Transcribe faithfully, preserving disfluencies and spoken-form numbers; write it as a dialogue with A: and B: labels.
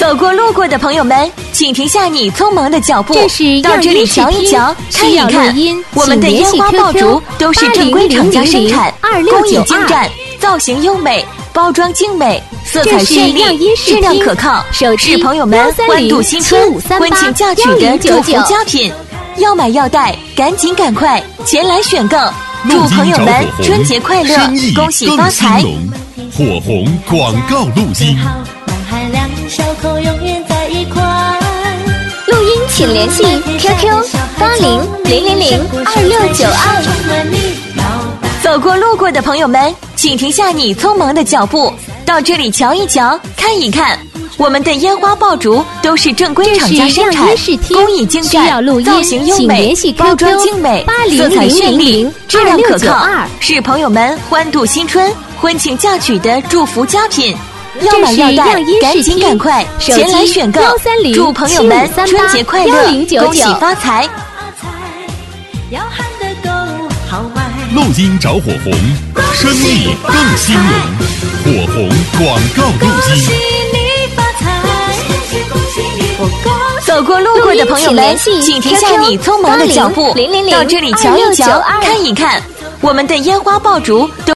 A: 走过路过的朋友们，请停下你匆忙的脚步，
B: 这是
A: 到这里瞧一瞧，看一看。我们的烟花爆竹都是正规厂家生产，工艺精湛，造型优美，包装精美，色彩绚丽，质量可靠，是朋友们欢度新春、婚庆嫁娶的祝福佳品。要买要带，赶紧赶快前来选购。祝朋友们春节快乐，恭喜发财！
C: 火红广告录音。
D: 小口永远在一块。
B: 录音请联系 Q Q 八零零零零二六九二。
A: 走过路过的朋友们，请停下你匆忙的脚步，到这里瞧一瞧，看一看。我们的烟花爆竹都是正规厂家生产，工艺精湛，造型优美，包装精美，色彩绚丽，质量可靠，是朋友们欢度新春、婚庆嫁娶的祝福佳品。要买要带，赶紧赶快前来选购！祝朋友们春节快乐，恭喜发财！
C: 录音找火红，生意更兴隆。火红广告录音。
A: 走过路过的朋友们，请停下你匆忙的脚步，到这里瞧一瞧，看一看。我们的烟花爆竹都